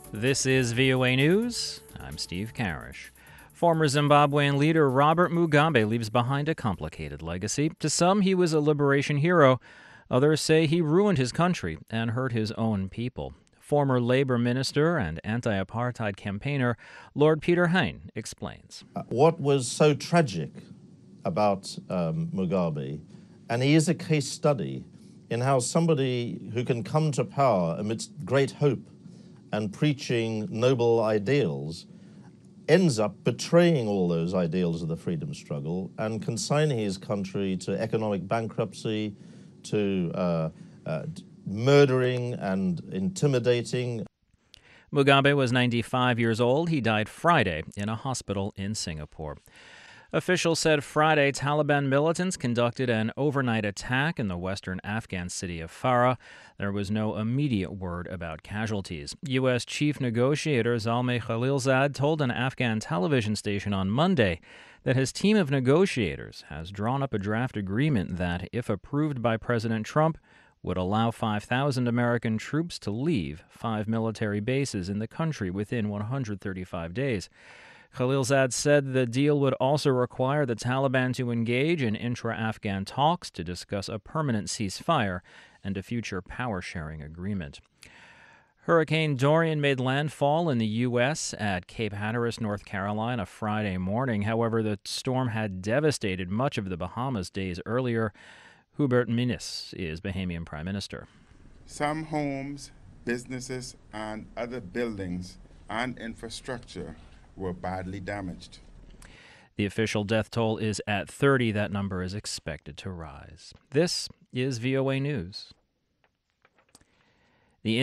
This is VOA News. I'm Steve Karish. Former Zimbabwean leader Robert Mugabe leaves behind a complicated legacy. To some, he was a liberation hero. Others say he ruined his country and hurt his own people. Former labor minister and anti-apartheid campaigner Lord Peter Hein explains. What was so tragic about Mugabe, and he is a case study in how somebody who can come to power amidst great hope and preaching noble ideals ends up betraying all those ideals of the freedom struggle and consigning his country to economic bankruptcy, to murdering and intimidating. Mugabe was 95 years old. He died Friday in a hospital in Singapore. Officials said Friday Taliban militants conducted an overnight attack in the western Afghan city of Farah. There was no immediate word about casualties. U.S. Chief Negotiator Zalmay Khalilzad told an Afghan television station on Monday that his team of negotiators has drawn up a draft agreement that, if approved by President Trump, would allow 5,000 American troops to leave 5 military bases in the country within 135 days. Khalilzad said the deal would also require the Taliban to engage in intra-Afghan talks to discuss a permanent ceasefire and a future power-sharing agreement. Hurricane Dorian made landfall in the U.S. at Cape Hatteras, North Carolina, Friday morning. However, the storm had devastated much of the Bahamas days earlier. Hubert Minnis is Bahamian Prime Minister. Some homes, businesses, and other buildings and infrastructure were badly damaged. The official death toll is at 30. That number is expected to rise. This is VOA News.